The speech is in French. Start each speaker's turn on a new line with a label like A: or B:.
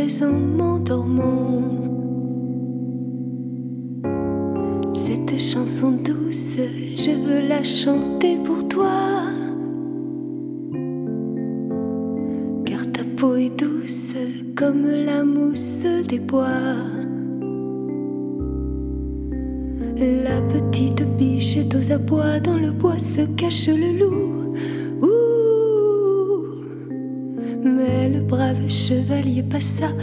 A: mais en m'endormant. Cette chanson douce, je veux la chanter pour toi, car ta peau est douce comme la mousse des bois. La petite biche est aux abois, dans le bois se cache le loup. Ouh, mais le brave chevalier passa